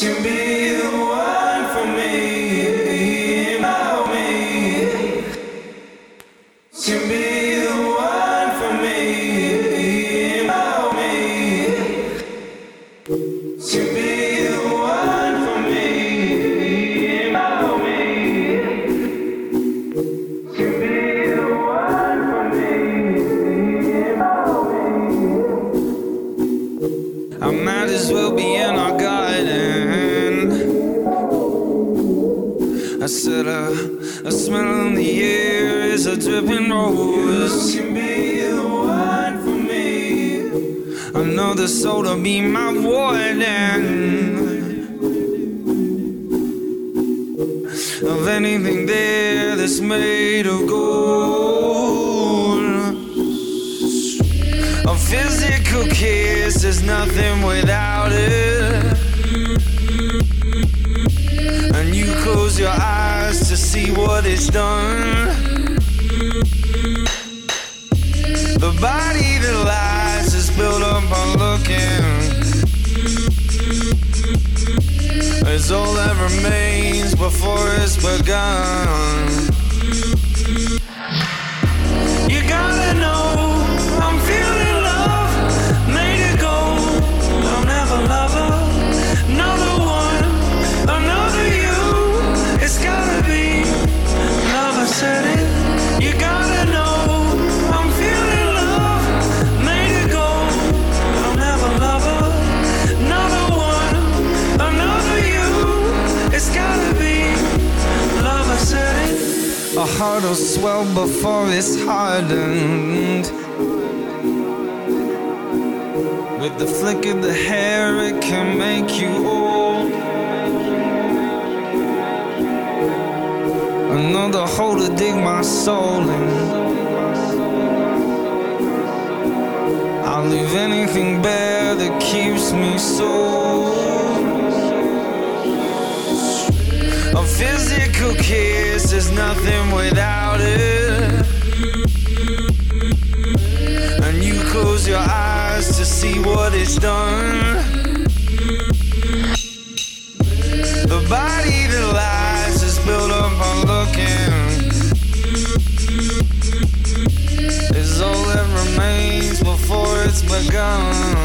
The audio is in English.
can be the one for me, about me. Can be the one for me, about me. Can be the one for me, about me. Can be the one for me, about me. I might as well be in our garden. I said a smell in the air is a dripping rose. You can be the one for me. Another soul to be my warden. Of anything there that's made of gold. A physical kiss is nothing without it. And you close your eyes to see what it's done. The body that lies is built up on looking. It's all that remains before it's begun. You gotta know I'm feeling love, made it go. I'll never love her, another one, another you. It's gotta be love, I said it. You gotta know I'm feeling love, made it go. I'll never love her, another one, another you. It's gotta be love, I said it. A heart will swell before it's hardened. With the flick of the hair, it can make you old. Another hole to dig my soul in. I'll leave anything bare that keeps me so. A physical kiss is nothing without it. And you close your eyes to see what it's done. The body that lies is built up on looking. Is all that remains before it's begun.